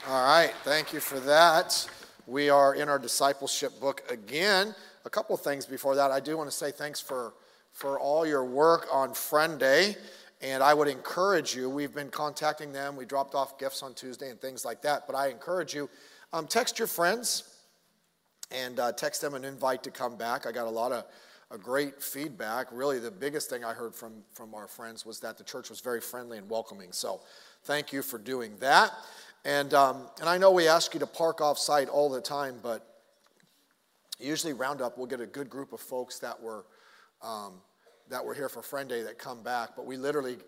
All right, thank you for that. We are in our discipleship book again. A couple things before that. I do want to say thanks for all your work on Friend Day. And I would encourage you, we've been contacting them. We dropped off gifts on Tuesday and things like that. But I encourage you, text your friends and text them an invite to come back. I got a lot of great feedback. Really, the biggest thing I heard from our friends was that the church was very friendly and welcoming. So thank you for doing that. And I know we ask you to park off-site all the time, but usually Roundup, we'll get a good group of folks that were here for Friend Day that come back. But we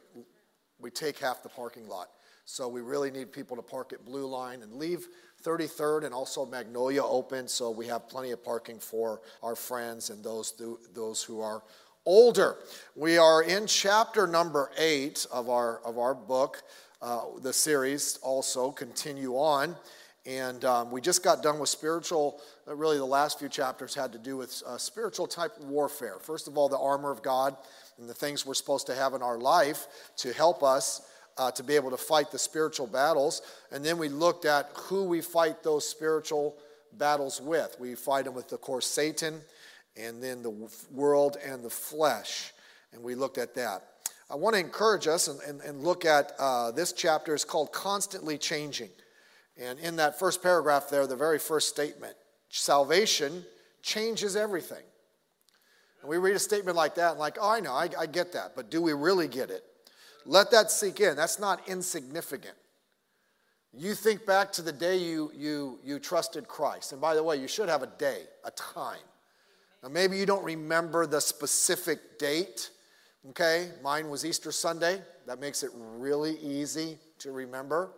take half the parking lot. So we really need people to park at Blue Line and leave 33rd and also Magnolia open, so we have plenty of parking for our friends and those who are older. We are in chapter number 8 of our book. The series also continue on, and we just got done with spiritual. Really, the last few chapters had to do with spiritual type warfare. First of all, the armor of God and the things we're supposed to have in our life to help us to be able to fight the spiritual battles. And then we looked at who we fight those spiritual battles with. We fight them with, of course, Satan, and then the world and the flesh. And we looked at that. I want to encourage us and look at this chapter is called Constantly Changing. And in that first paragraph there, the very first statement, salvation changes everything. And we read a statement like that and like, oh, I know, I get that. But do we really get it? Let that sink in. That's not insignificant. You think back to the day you trusted Christ. And by the way, you should have a day, a time. Now maybe you don't remember the specific date. Okay, mine was Easter Sunday. That makes it really easy to remember.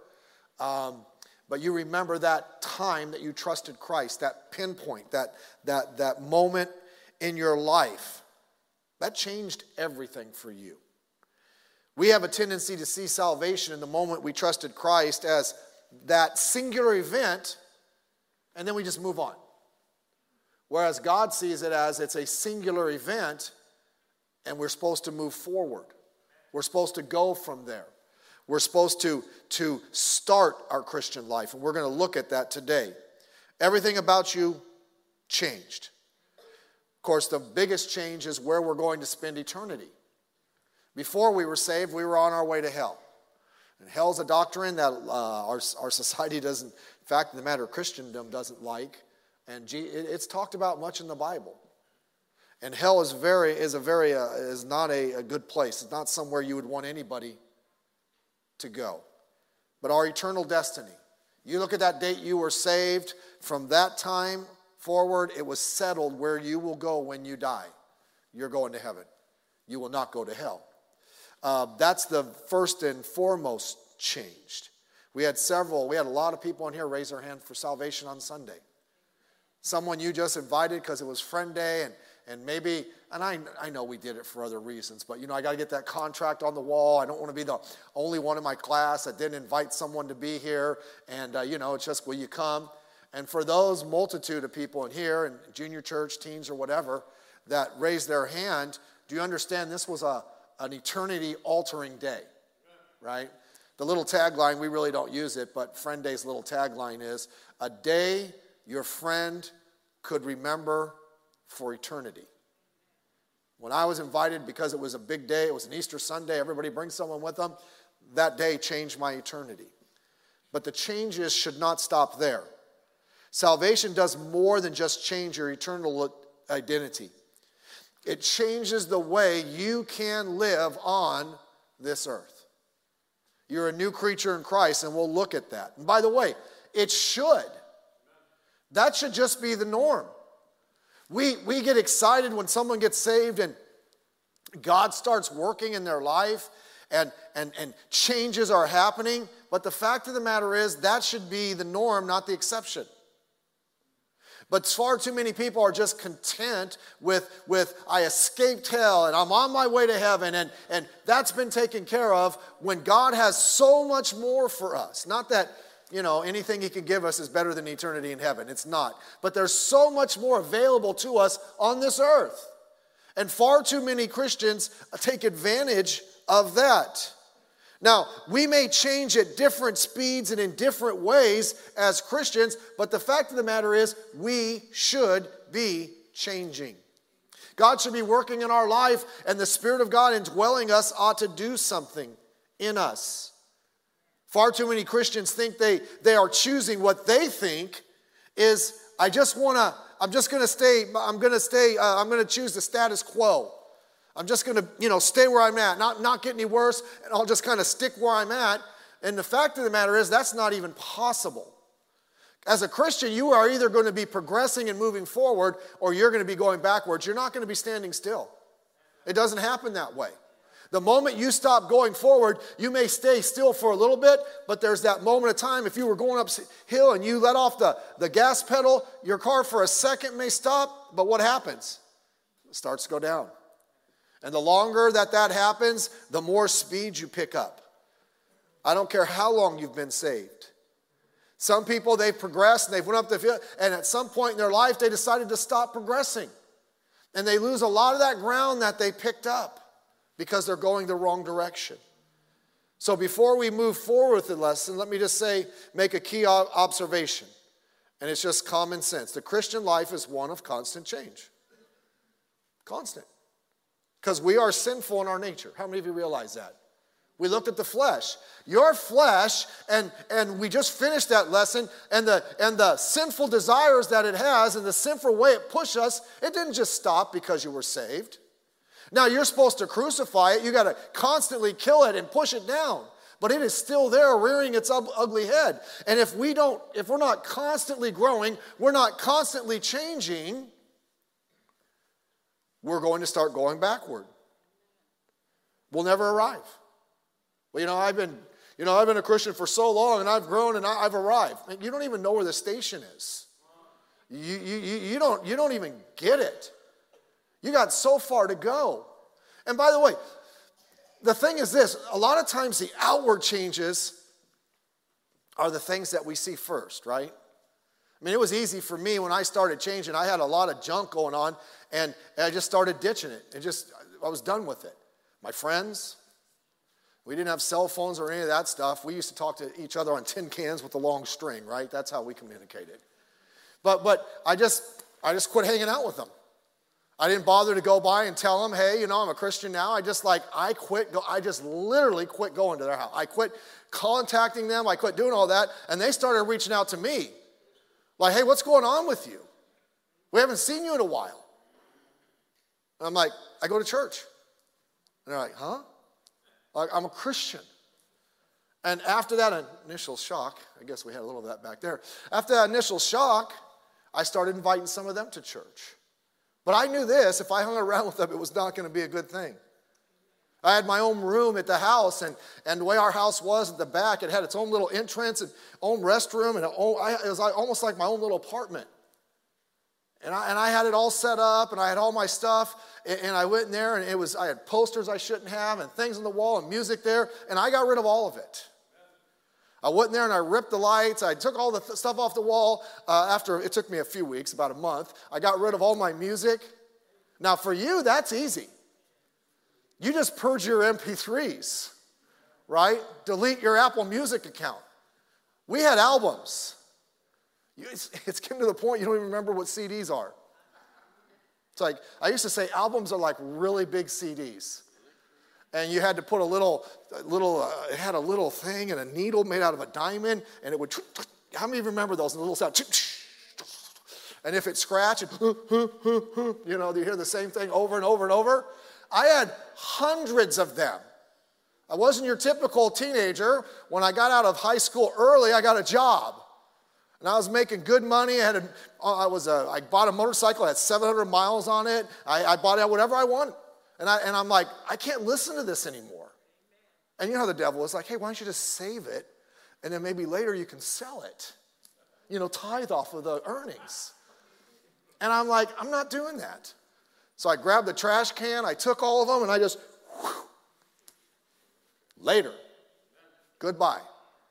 But you remember that time that you trusted Christ, that pinpoint, that moment in your life. That changed everything for you. We have a tendency to see salvation in the moment we trusted Christ as that singular event, and then we just move on. Whereas God sees it as it's a singular event, and we're supposed to move forward. We're supposed to go from there. We're supposed to start our Christian life, and we're going to look at that today. Everything about you changed. Of course, the biggest change is where we're going to spend eternity. Before we were saved, we were on our way to hell. And hell's a doctrine that our society doesn't, in fact, in the matter of Christendom, doesn't like. And it's talked about much in the Bible. And hell is not a good place. It's not somewhere you would want anybody to go. But our eternal destiny. You look at that date you were saved. From that time forward, it was settled where you will go when you die. You're going to heaven. You will not go to hell. That's the first and foremost changed. We had a lot of people in here raise their hand for salvation on Sunday. Someone you just invited because it was Friend Day, and maybe, and I know we did it for other reasons, but I got to get that contract on the wall. I don't want to be the only one in my class that didn't invite someone to be here, and it's just, will you come? And for those multitude of people in here, and junior church, teens, or whatever, that raised their hand, do you understand this was an eternity-altering day, right? The little tagline, we really don't use it, but Friend Day's little tagline is, a day your friend could remember for eternity. When I was invited, because it was a big day, it was an Easter Sunday, everybody brings someone with them, that day changed my eternity. But the changes should not stop there. Salvation does more than just change your eternal identity. It changes the way you can live on this earth. You're a new creature in Christ, and we'll look at that. And by the way, it should. That should just be the norm. We get excited when someone gets saved and God starts working in their life and changes are happening. But the fact of the matter is that should be the norm, not the exception. But far too many people are just content with I escaped hell and I'm on my way to heaven and that's been taken care of when God has so much more for us. Not that anything he can give us is better than eternity in heaven. It's not. But there's so much more available to us on this earth. And far too many Christians take advantage of that. Now, we may change at different speeds and in different ways as Christians, but the fact of the matter is we should be changing. God should be working in our life, and the Spirit of God indwelling us ought to do something in us. Far too many Christians think they are choosing what they think is, I'm going to choose the status quo. I'm just going to, stay where I'm at, not get any worse, and I'll just kind of stick where I'm at. And the fact of the matter is that's not even possible. As a Christian, you are either going to be progressing and moving forward, or you're going to be going backwards. You're not going to be standing still. It doesn't happen that way. The moment you stop going forward, you may stay still for a little bit, but there's that moment of time. If you were going uphill and you let off the gas pedal, your car for a second may stop, but what happens? It starts to go down. And the longer that happens, the more speed you pick up. I don't care how long you've been saved. Some people, they've progressed and they've went up the field, and at some point in their life, they decided to stop progressing. And they lose a lot of that ground that they picked up because they're going the wrong direction. So before we move forward with the lesson, let me just make a key observation. And it's just common sense. The Christian life is one of constant change. Constant. Because we are sinful in our nature. How many of you realize that? We looked at the flesh. Your flesh, and we just finished that lesson, and the sinful desires that it has and the sinful way it pushes us, it didn't just stop because you were saved. Now you're supposed to crucify it. You got to constantly kill it and push it down. But it is still there rearing its ugly head. And if we're not constantly growing, we're not constantly changing, we're going to start going backward. We'll never arrive. Well, I've been a Christian for so long, and I've grown and I've arrived. And you don't even know where the station is. You don't even get it. You got so far to go. And by the way, the thing is this, a lot of times the outward changes are the things that we see first, right? I mean, it was easy for me when I started changing. I had a lot of junk going on, and I just started ditching it. I was done with it. My friends, we didn't have cell phones or any of that stuff. We used to talk to each other on tin cans with a long string, right? That's how we communicated. But I just quit hanging out with them. I didn't bother to go by and tell them, hey, I'm a Christian now. I just literally quit going to their house. I quit contacting them. I quit doing all that. And they started reaching out to me. Like, hey, what's going on with you? We haven't seen you in a while. And I'm like, I go to church. And they're like, huh? Like, I'm a Christian. And after that initial shock, I guess we had a little of that back there. After that initial shock, I started inviting some of them to church. But I knew this, if I hung around with them, it was not going to be a good thing. I had my own room at the house, and the way our house was at the back, it had its own little entrance and own restroom, and it was almost like my own little apartment. And I had it all set up, and I had all my stuff, and I went in there, and I had posters I shouldn't have, and things on the wall, and music there, and I got rid of all of it. I went in there and I ripped the lights. I took all the stuff off the wall. After it took me a few weeks, about a month, I got rid of all my music. Now for you, that's easy. You just purge your MP3s, right? Delete your Apple Music account. We had albums. It's getting to the point you don't even remember what CDs are. It's like, I used to say albums are like really big CDs. And you had to put it had a little thing and a needle made out of a diamond, and it would, how many of you remember those little sound? And if it scratched, you hear the same thing over and over and over. I had hundreds of them. I wasn't your typical teenager. When I got out of high school early, I got a job. And I was making good money. I bought a motorcycle, it had 700 miles on it. I bought it whatever I wanted. And I'm like, I can't listen to this anymore. And you know how the devil is like, hey, why don't you just save it, and then maybe later you can sell it. Tithe off of the earnings. And I'm like, I'm not doing that. So I grabbed the trash can, I took all of them, and I just, later, goodbye.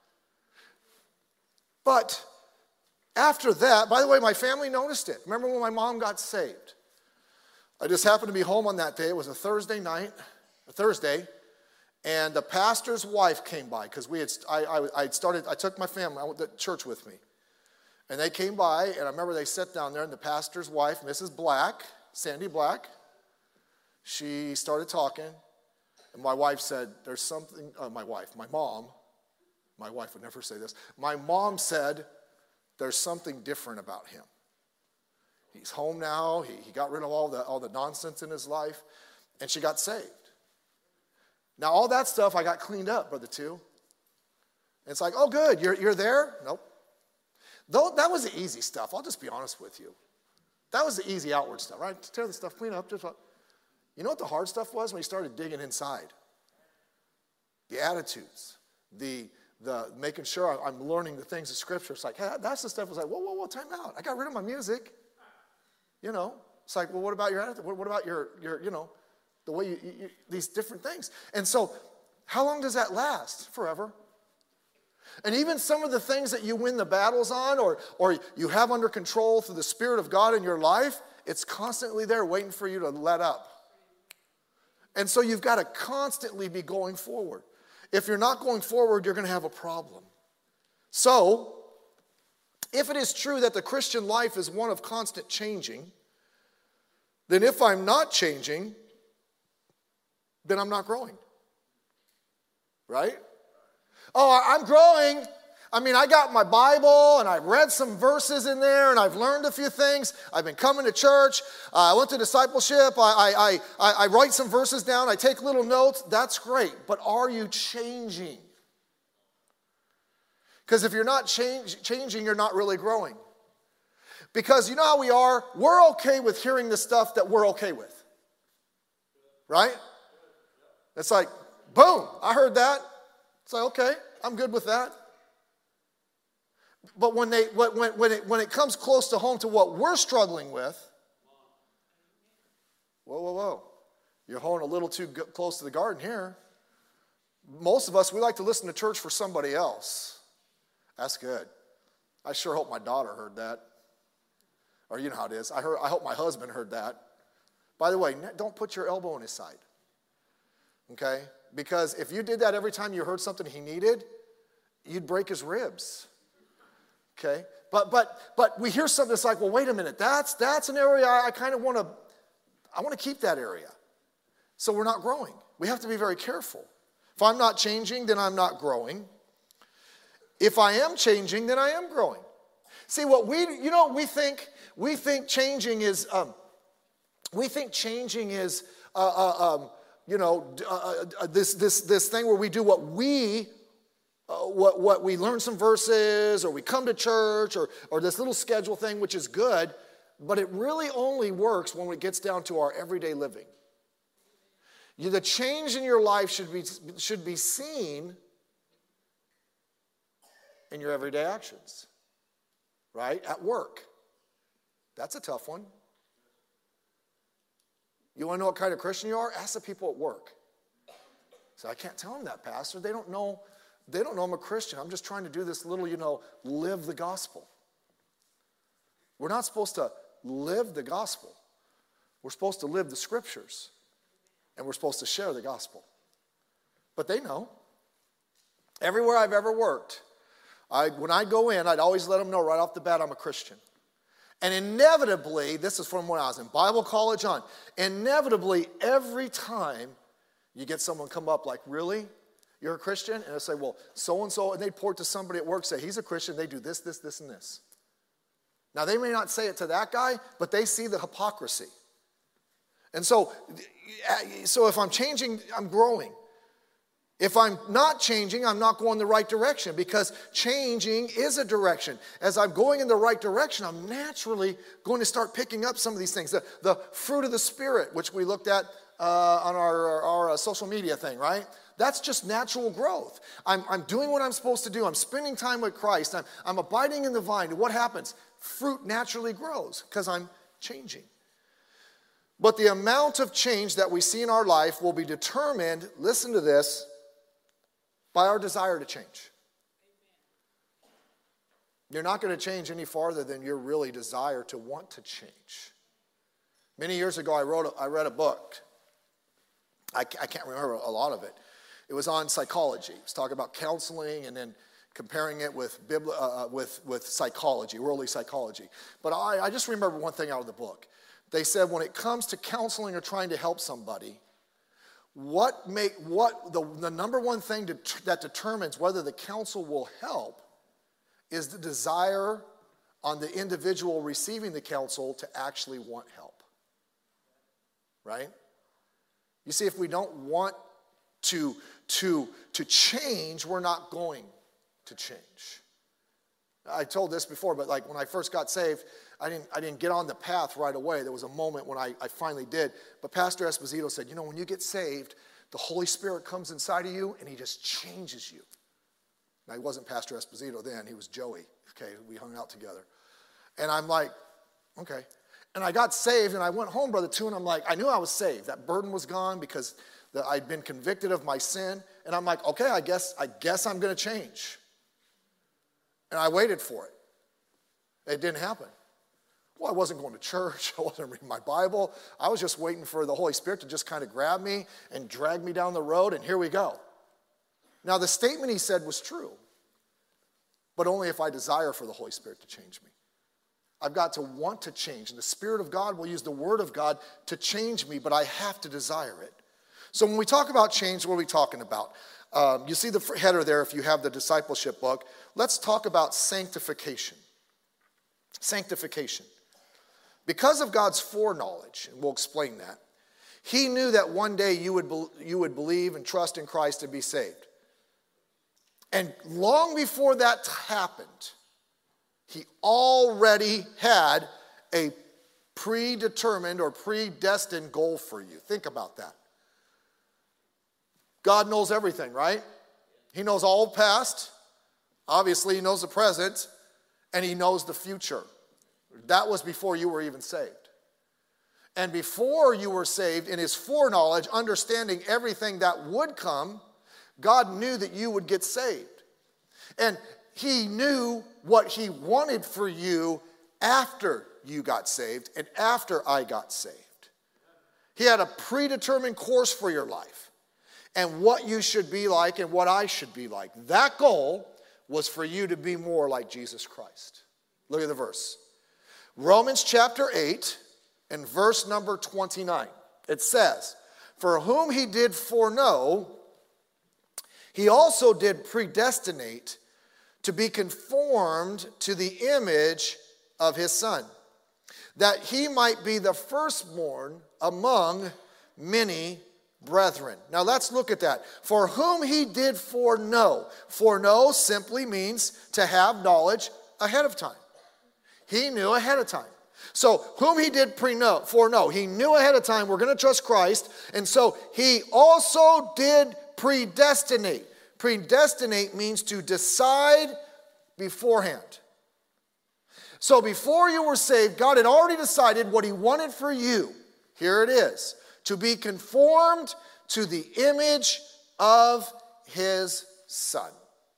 But after that, by the way, my family noticed it. Remember when my mom got saved? I just happened to be home on that day. It was a Thursday, And the pastor's wife came by because I took my family, I went to church with me. And they came by, and I remember they sat down there, and the pastor's wife, Mrs. Black, Sandy Black, she started talking. And my wife said, there's something, my wife would never say this. My mom said, there's something different about him. He's home now. He got rid of all the nonsense in his life, and she got saved. Now, all that stuff I got cleaned up, Brother Two. And it's like, oh, good, you're there? Nope. Though that was the easy stuff. I'll just be honest with you. That was the easy outward stuff, right? Tear the stuff, clean up. You know what the hard stuff was when you started digging inside? The attitudes, the making sure I'm learning the things of Scripture. It's like, hey, that's the stuff. It's like, whoa, time out. I got rid of my music. You know, it's like, well, what about your attitude? What about your the way you these different things? And so, how long does that last? Forever. And even some of the things that you win the battles on or you have under control through the Spirit of God in your life, it's constantly there waiting for you to let up. And so you've got to constantly be going forward. If you're not going forward, you're going to have a problem. So, if it is true that the Christian life is one of constant changing, then if I'm not changing, then I'm not growing. Right? Oh, I'm growing. I mean, I got my Bible, and I've read some verses in there, and I've learned a few things. I've been coming to church. I went to discipleship. I write some verses down. I take little notes. That's great. But are you changing? Because if you're not changing, you're not really growing. Because you know how we are? We're okay with hearing the stuff that we're okay with. Right? It's like, boom, I heard that. It's like, okay, I'm good with that. But when it comes close to home to what we're struggling with, whoa. You're holding a little too close to the garden here. Most of us, we like to listen to church for somebody else. That's good. I sure hope my daughter heard that. Or you know how it is. I hope my husband heard that. By the way, don't put your elbow on his side. Okay? Because if you did that every time you heard something he needed, you'd break his ribs. Okay? But we hear something that's like, well, wait a minute, that's an area I kind of want to keep that area. So we're not growing. We have to be very careful. If I'm not changing, then I'm not growing. If I am changing, then I am growing. See, we think changing is this thing where we do what we learn some verses, or we come to church, or this little schedule thing, which is good, but it really only works when it gets down to our everyday living. The change in your life should be seen in your everyday actions, right? At work. That's a tough one. You want to know what kind of Christian you are? Ask the people at work. So I can't tell them that, Pastor. They don't know I'm a Christian. I'm just trying to do this little, live the gospel. We're not supposed to live the gospel. We're supposed to live the scriptures. And we're supposed to share the gospel. But they know. Everywhere I've ever worked, when I go in, I'd always let them know right off the bat I'm a Christian. And inevitably, this is from when I was in Bible college on, inevitably every time you get someone come up like, really? You're a Christian? And they'll say, well, so-and-so, and they'd point to somebody at work, say, he's a Christian, they do this, and this. Now, they may not say it to that guy, but they see the hypocrisy. And so if I'm changing, I'm growing. If I'm not changing, I'm not going the right direction, because changing is a direction. As I'm going in the right direction, I'm naturally going to start picking up some of these things. The fruit of the Spirit, which we looked at on our social media thing, right? That's just natural growth. I'm doing what I'm supposed to do. I'm spending time with Christ. I'm abiding in the vine. And what happens? Fruit naturally grows because I'm changing. But the amount of change that we see in our life will be determined, listen to this, by our desire to change. You're not going to change any farther than your really desire to want to change. Many years ago, I read a book. I can't remember a lot of it. It was on psychology. It was talking about counseling and then comparing it with psychology, worldly psychology. But I just remember one thing out of the book. They said when it comes to counseling or trying to help somebody, the number one thing that determines whether the counsel will help is the desire on the individual receiving the counsel to actually want help. Right? You see, if we don't want to change, we're not going to change. I told this before, but like when I first got saved, I didn't get on the path right away. There was a moment when I finally did. But Pastor Esposito said, when you get saved, the Holy Spirit comes inside of you and he just changes you. Now, he wasn't Pastor Esposito then. He was Joey. Okay, we hung out together. And I'm like, okay. And I got saved and I went home, Brother Two, and I'm like, I knew I was saved. That burden was gone because I'd been convicted of my sin. And I'm like, okay, I guess I'm going to change. And I waited for it. It didn't happen. Well, I wasn't going to church. I wasn't reading my Bible. I was just waiting for the Holy Spirit to just kind of grab me and drag me down the road, and here we go. Now, the statement he said was true, but only if I desire for the Holy Spirit to change me. I've got to want to change, and the Spirit of God will use the Word of God to change me, but I have to desire it. So when we talk about change, what are we talking about? You see the header there if you have the discipleship book. Let's talk about sanctification. Sanctification. Because of God's foreknowledge, and we'll explain that, he knew that one day you would believe and trust in Christ and be saved. And long before that happened, he already had a predetermined or predestined goal for you. Think about that. God knows everything, right? He knows all past. Obviously, he knows the present. And he knows the future. That was before you were even saved. And before you were saved, in his foreknowledge, understanding everything that would come, God knew that you would get saved. And he knew what he wanted for you after you got saved and after I got saved. He had a predetermined course for your life and what you should be like and what I should be like. That goal was for you to be more like Jesus Christ. Look at the verse. Romans chapter 8 and verse number 29. It says, for whom he did foreknow, he also did predestinate to be conformed to the image of his Son, that he might be the firstborn among many brethren. Now let's look at that. For whom he did foreknow. Foreknow simply means to have knowledge ahead of time. He knew ahead of time. So whom he did foreknow. He knew ahead of time we're going to trust Christ. And so he also did predestinate. Predestinate means to decide beforehand. So before you were saved, God had already decided what he wanted for you. Here it is. To be conformed to the image of his Son.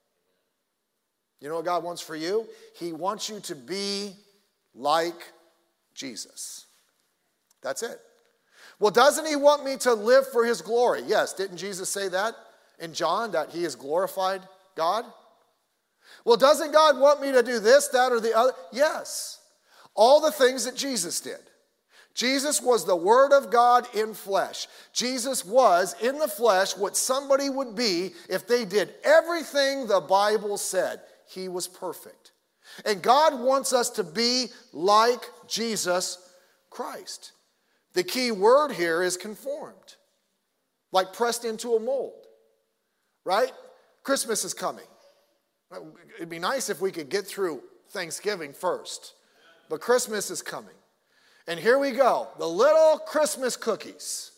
You know what God wants for you? He wants you to be like Jesus. That's it. Well, doesn't he want me to live for his glory? Yes. Didn't Jesus say that in John, that he is glorified God? Well, doesn't God want me to do this, that, or the other? Yes. All the things that Jesus did. Jesus was the Word of God in flesh. Jesus was, in the flesh, what somebody would be if they did everything the Bible said. He was perfect. And God wants us to be like Jesus Christ. The key word here is conformed. Like pressed into a mold. Right? Christmas is coming. It'd be nice if we could get through Thanksgiving first. But Christmas is coming. And here we go. The little Christmas cookies.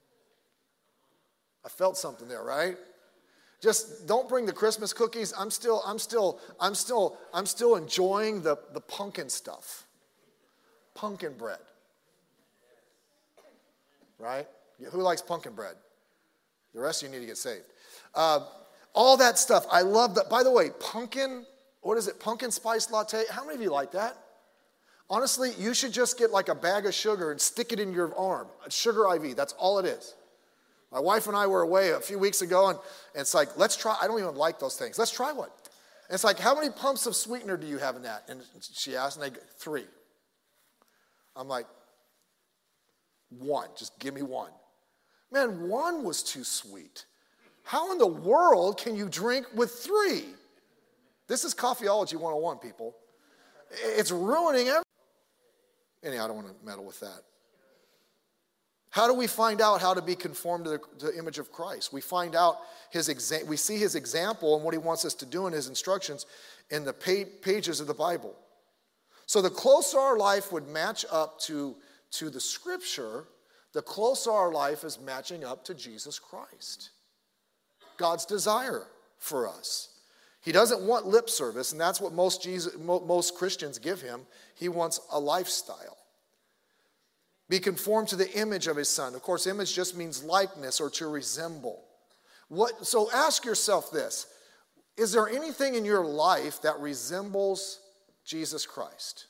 I felt something there, right? Just don't bring the Christmas cookies. I'm still enjoying the pumpkin stuff. Pumpkin bread. Right? Who likes pumpkin bread? The rest of you need to get saved. All that stuff. I love that. By the way, pumpkin, what is it? Pumpkin spice latte. How many of you like that? Honestly, you should just get like a bag of sugar and stick it in your arm. Sugar IV, that's all it is. My wife and I were away a few weeks ago, and it's like, let's try. I don't even like those things. Let's try one. And it's like, how many pumps of sweetener do you have in that? And she asked, and I go, 3. I'm like, 1. Just give me 1. Man, 1 was too sweet. How in the world can you drink with 3? This is Coffeeology 101, people. It's ruining everything. Anyhow, I don't want to meddle with that. How do we find out how to be conformed to the image of Christ? We find out we see his example and what he wants us to do in his instructions in the pages of the Bible. So the closer our life would match up to the scripture, the closer our life is matching up to Jesus Christ. God's desire for us. He doesn't want lip service, and that's what most Christians give him. He wants a lifestyle. Be conformed to the image of his Son. Of course, image just means likeness or to resemble. So ask yourself this. Is there anything in your life that resembles Jesus Christ?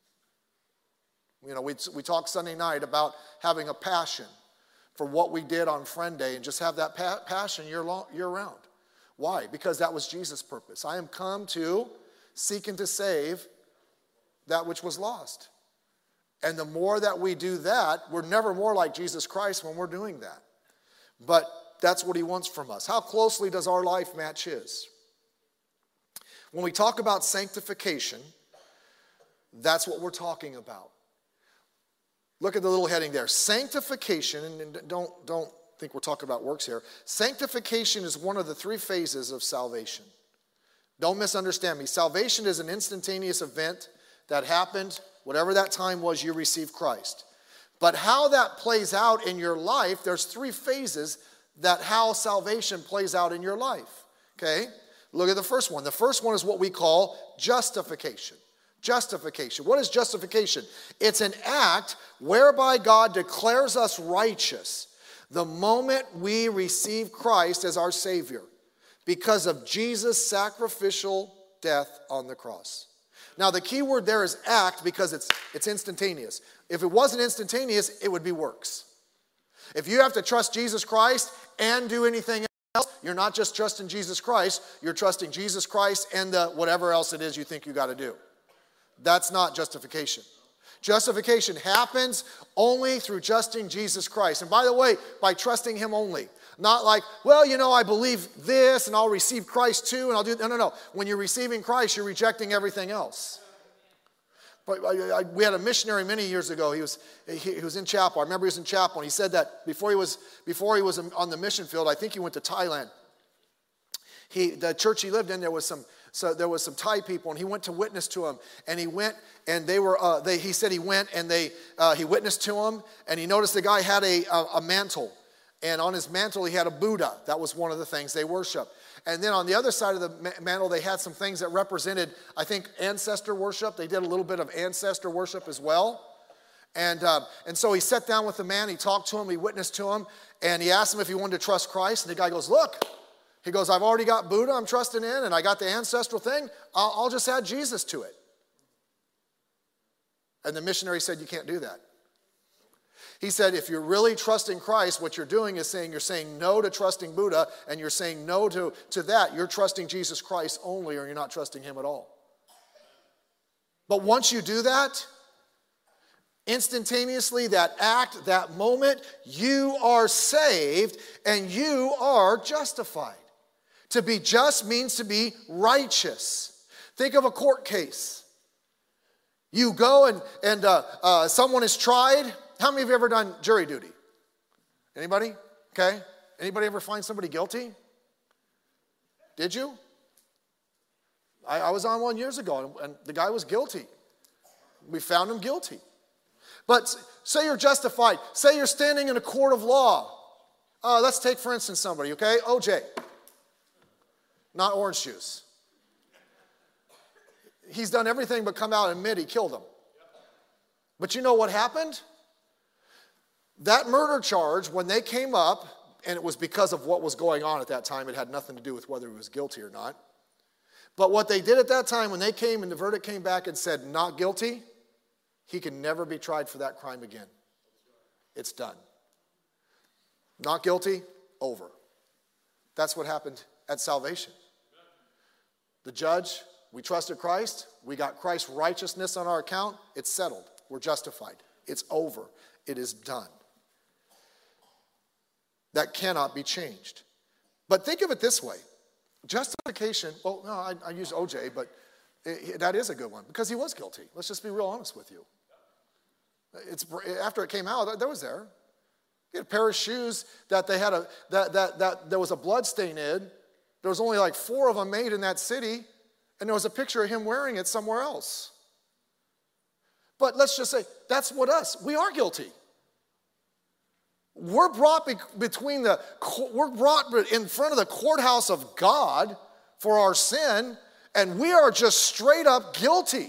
You know, we talked Sunday night about having a passion for what we did on Friend Day and just have that passion year-round. Why? Because that was Jesus' purpose. I am come to seek and to save that which was lost. And the more that we do that, we're never more like Jesus Christ when we're doing that. But that's what he wants from us. How closely does our life match his? When we talk about sanctification, that's what we're talking about. Look at the little heading there. Sanctification, and don't think we're talking about works here. Sanctification is one of the 3 phases of salvation. Don't misunderstand me. Salvation is an instantaneous event that happened. Whatever that time was, you received Christ. But how that plays out in your life, there's 3 phases that how salvation plays out in your life. Okay? Look at the first one. The first one is what we call justification. Justification. What is justification? It's an act whereby God declares us righteous the moment we receive Christ as our Savior because of Jesus' sacrificial death on the cross. Now, the key word there is act because it's instantaneous. If it wasn't instantaneous, it would be works. If you have to trust Jesus Christ and do anything else, you're not just trusting Jesus Christ, you're trusting Jesus Christ and the whatever else it is you think you got to do. That's not justification. Justification happens only through trusting Jesus Christ. And by the way, by trusting him only. Not like, well, you know, I believe this and I'll receive Christ too and I'll do... No. When you're receiving Christ, you're rejecting everything else. But we had a missionary many years ago. He was in chapel. I remember he was in chapel and he said that before he was on the mission field, I think he went to Thailand. The church he lived in, there was some Thai people, and he went to witness to them. And he went, and he said he went, and he witnessed to them, and he noticed the guy had a mantle. And on his mantle, he had a Buddha. That was one of the things they worship. And then on the other side of the mantle, they had some things that represented, I think, ancestor worship. They did a little bit of ancestor worship as well. And so he sat down with the man, he talked to him, he witnessed to him, and he asked him if he wanted to trust Christ. And the guy goes, look. He goes, I've already got Buddha I'm trusting in, and I got the ancestral thing. I'll just add Jesus to it. And the missionary said, you can't do that. He said, if you're really trusting Christ, what you're doing is you're saying no to trusting Buddha, and you're saying no to that. You're trusting Jesus Christ only, or you're not trusting him at all. But once you do that, instantaneously, that act, that moment, you are saved and you are justified. To be just means to be righteous. Think of a court case. You go and someone is tried. How many of you ever done jury duty? Anybody? Okay. Anybody ever find somebody guilty? Did you? I was on one years ago, and the guy was guilty. We found him guilty. But say you're justified. Say you're standing in a court of law. Let's take, for instance, somebody, okay? OJ. Not orange juice. He's done everything but come out and admit he killed him. But you know what happened? That murder charge, when they came up, and it was because of what was going on at that time, it had nothing to do with whether he was guilty or not. But what they did at that time, when they came and the verdict came back and said not guilty, he can never be tried for that crime again. It's done. Not guilty, over. That's what happened at salvation. The judge, we trusted Christ. We got Christ's righteousness on our account. It's settled. We're justified. It's over. It is done. That cannot be changed. But think of it this way. Justification, well, no, I use OJ, but that is a good one because he was guilty. Let's just be real honest with you. After it came out, that was there. He had a pair of shoes that they had that there was a blood stain in. There was only like 4 of them made in that city, and there was a picture of him wearing it somewhere else. But let's just say that's what we are guilty. We're brought in front of the courthouse of God for our sin, and we are just straight up guilty.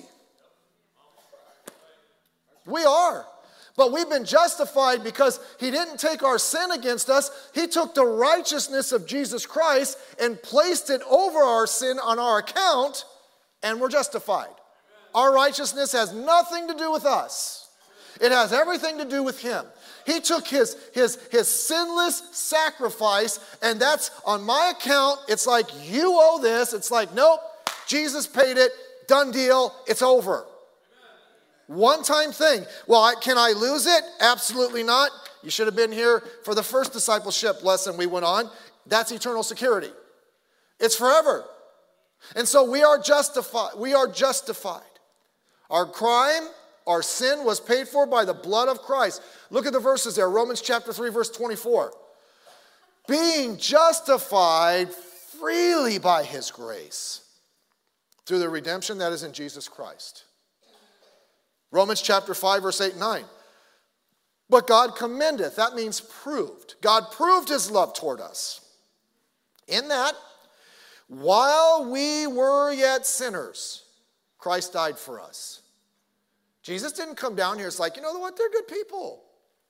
We are. But we've been justified because he didn't take our sin against us. He took the righteousness of Jesus Christ and placed it over our sin on our account, and we're justified. Our righteousness has nothing to do with us. It has everything to do with him. He took his sinless sacrifice, and that's on my account. It's like, you owe this. It's like, nope, Jesus paid it, done deal, it's over. One-time thing. Well, can I lose it? Absolutely not. You should have been here for the first discipleship lesson we went on. That's eternal security. It's forever. And so we are justified. We are justified. Our crime, our sin was paid for by the blood of Christ. Look at the verses there. Romans chapter 3, verse 24. Being justified freely by his grace through the redemption that is in Jesus Christ. Romans chapter 5, verse 8 and 9. But God commendeth, that means proved. God proved his love toward us. In that, while we were yet sinners, Christ died for us. Jesus didn't come down here. It's like, you know what? They're good people.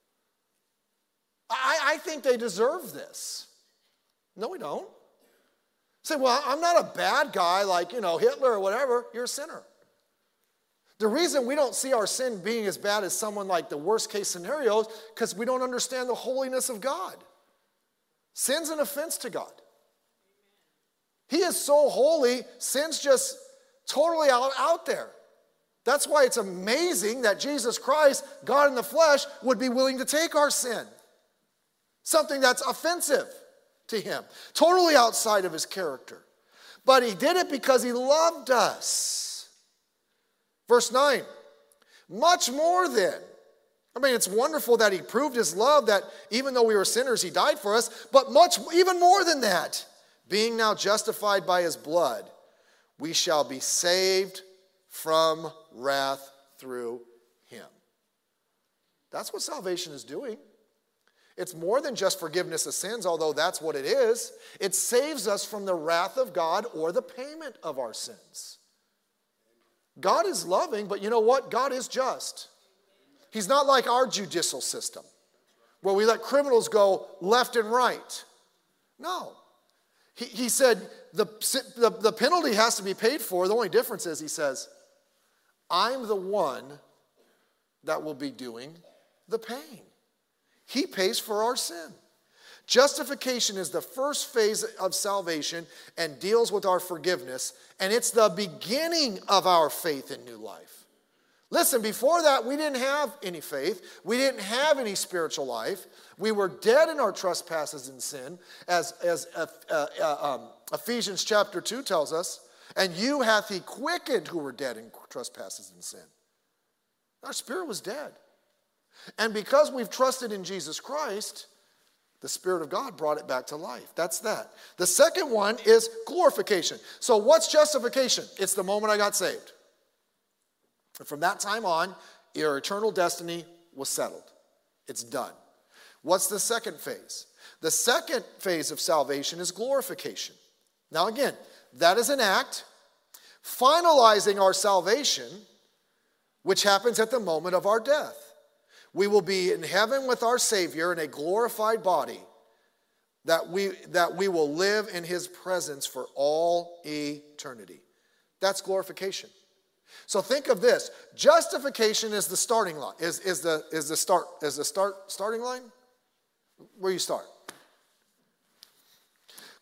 I think they deserve this. No, we don't. Say, well, I'm not a bad guy like, Hitler or whatever. You're a sinner. The reason we don't see our sin being as bad as someone like the worst case scenario is because we don't understand the holiness of God. Sin's an offense to God. He is so holy, sin's just totally out there. That's why it's amazing that Jesus Christ, God in the flesh, would be willing to take our sin. Something that's offensive to him. Totally outside of his character. But he did it because he loved us. Verse 9, much more then. It's wonderful that he proved his love, that even though we were sinners, he died for us. But even more than that, being now justified by his blood, we shall be saved from wrath through him. That's what salvation is doing. It's more than just forgiveness of sins, although that's what it is. It saves us from the wrath of God or the payment of our sins. God is loving, but you know what? God is just. He's not like our judicial system, where we let criminals go left and right. No. He said the penalty has to be paid for. The only difference is he says, I'm the one that will be doing the paying. He pays for our sin. Justification is the first phase of salvation and deals with our forgiveness, and it's the beginning of our faith in new life. Listen, before that, we didn't have any faith. We didn't have any spiritual life. We were dead in our trespasses and sin, as Ephesians chapter 2 tells us, and you hath he quickened who were dead in trespasses and sin. Our spirit was dead. And because we've trusted in Jesus Christ, the Spirit of God brought it back to life. That's that. The second one is glorification. So what's justification? It's the moment I got saved. And from that time on, your eternal destiny was settled. It's done. What's the second phase? The second phase of salvation is glorification. Now again, that is an act finalizing our salvation, which happens at the moment of our death. We will be in heaven with our Savior in a glorified body that we will live in his presence for all eternity. That's glorification. So think of this. Justification is the starting line. Is the starting line? Where you start.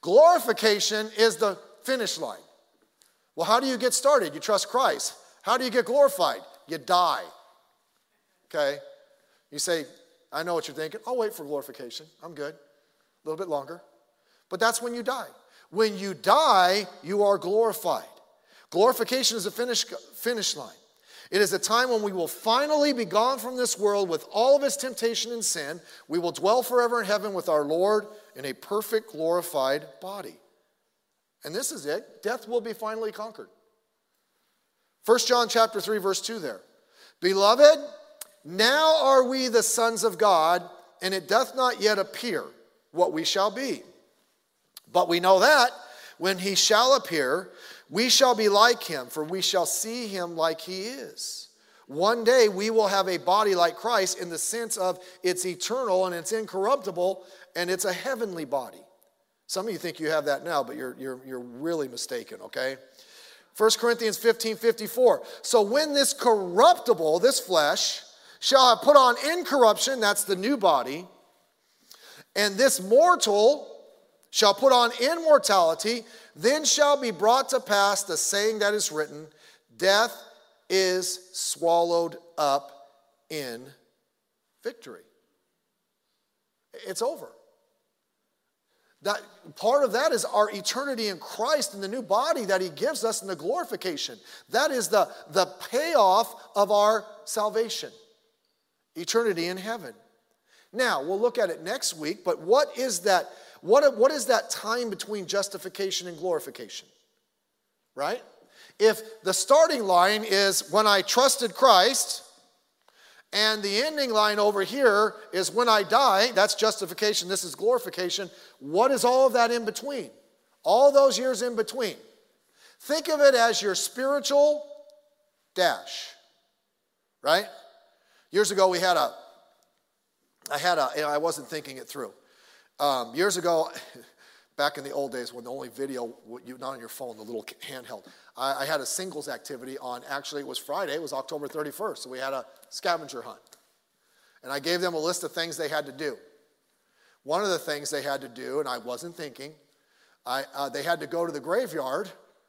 Glorification is the finish line. Well, how do you get started? You trust Christ. How do you get glorified? You die. Okay? You say, I know what you're thinking. I'll wait for glorification. I'm good. A little bit longer. But that's when you die. When you die, you are glorified. Glorification is a finish line. It is a time when we will finally be gone from this world with all of its temptation and sin. We will dwell forever in heaven with our Lord in a perfect, glorified body. And this is it. Death will be finally conquered. 1 John chapter 3, verse 2 there. Beloved, now are we the sons of God, and it doth not yet appear what we shall be. But we know that when he shall appear, we shall be like him, for we shall see him like he is. One day we will have a body like Christ in the sense of it's eternal and it's incorruptible and it's a heavenly body. Some of you think you have that now, but you're really mistaken, okay? 1 Corinthians 15:54. So when this corruptible, this flesh, shall have put on incorruption, that's the new body, and this mortal shall put on immortality, then shall be brought to pass the saying that is written, death is swallowed up in victory. It's over. That part of that is our eternity in Christ and the new body that he gives us in the glorification. That is the payoff of our salvation. Eternity in heaven. Now, we'll look at it next week, but what is that? What is that time between justification and glorification? Right? If the starting line is when I trusted Christ, and the ending line over here is when I die, that's justification, this is glorification. What is all of that in between? All those years in between. Think of it as your spiritual dash. Right? Years ago I wasn't thinking it through. Years ago, back in the old days when the only video, not on your phone, the little handheld, I had a singles activity on, actually it was Friday, it was October 31st, so we had a scavenger hunt. And I gave them a list of things they had to do. One of the things they had to do, and I wasn't thinking, they had to go to the graveyard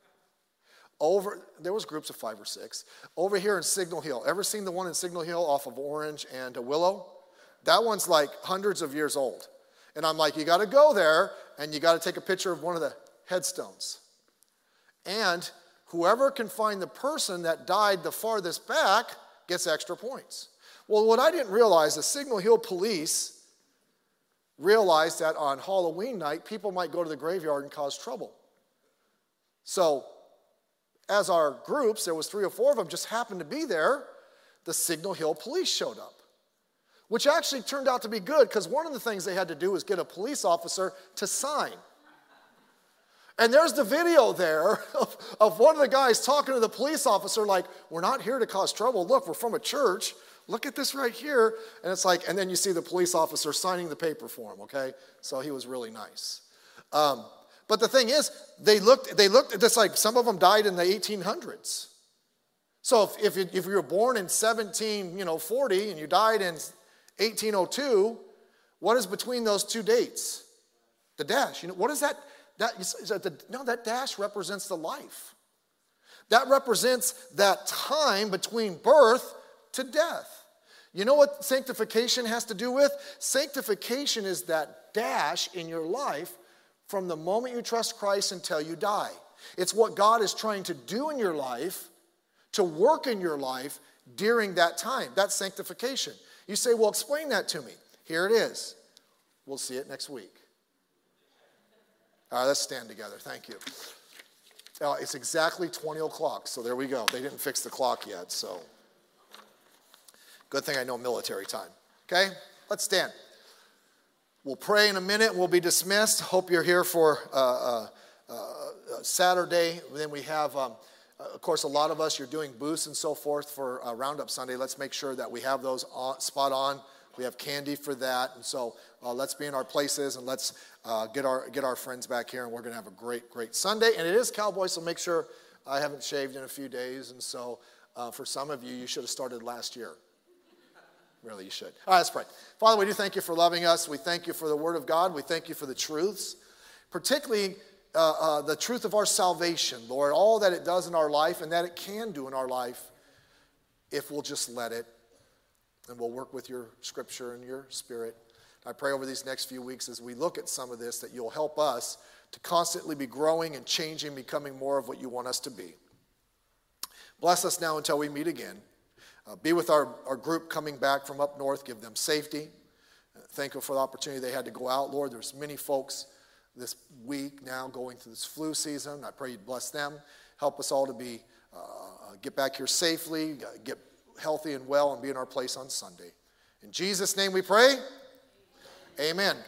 there was groups of 5 or 6, over here in Signal Hill. Ever seen the one in Signal Hill off of Orange and Willow? That one's like hundreds of years old. And I'm like, you got to go there, and you got to take a picture of one of the headstones. And whoever can find the person that died the farthest back gets extra points. Well, what I didn't realize, the Signal Hill police realized that on Halloween night, people might go to the graveyard and cause trouble. So, as our groups, there was 3 or 4 of them, just happened to be there, the Signal Hill police showed up. Which actually turned out to be good, because one of the things they had to do was get a police officer to sign. And there's the video there of one of the guys talking to the police officer like, we're not here to cause trouble. Look, we're from a church. Look at this right here. And it's like, and then you see the police officer signing the paper for him, okay? So he was really nice. But the thing is, they looked at this like some of them died in the 1800s. So if you were born in 1740 and you died in 1802, what is between those two dates? The dash. What is that? That dash represents the life. That represents that time between birth to death. You know what sanctification has to do with? Sanctification is that dash in your life from the moment you trust Christ until you die. It's what God is trying to do in your life, to work in your life during that time. That's sanctification. You say, well, explain that to me. Here it is. We'll see it next week. All right, let's stand together. Thank you. It's exactly 20 o'clock, so there we go. They didn't fix the clock yet, so good thing I know military time. Okay, let's stand. We'll pray in a minute and we'll be dismissed. Hope you're here for Saturday. Then we have, of course, a lot of us, you're doing booths and so forth for Roundup Sunday. Let's make sure that we have those spot on. We have candy for that. And so let's be in our places and let's get our friends back here. And we're going to have a great, great Sunday. And it is Cowboy, so make sure I haven't shaved in a few days. And so for some of you, you should have started last year. Really, you should. All right, let's pray. Father, we do thank you for loving us. We thank you for the Word of God. We thank you for the truths. particularly the truth of our salvation, Lord, all that it does in our life and that it can do in our life if we'll just let it, and we'll work with your scripture and your spirit. I pray over these next few weeks as we look at some of this that you'll help us to constantly be growing and changing, becoming more of what you want us to be. Bless us now until we meet again. Be with our group coming back from up north. Give them safety. Thank you for the opportunity they had to go out. Lord, there's many folks this week now going through this flu season. I pray you'd bless them. Help us all to be get back here safely, get healthy and well, and be in our place on Sunday. In Jesus' name we pray. Amen.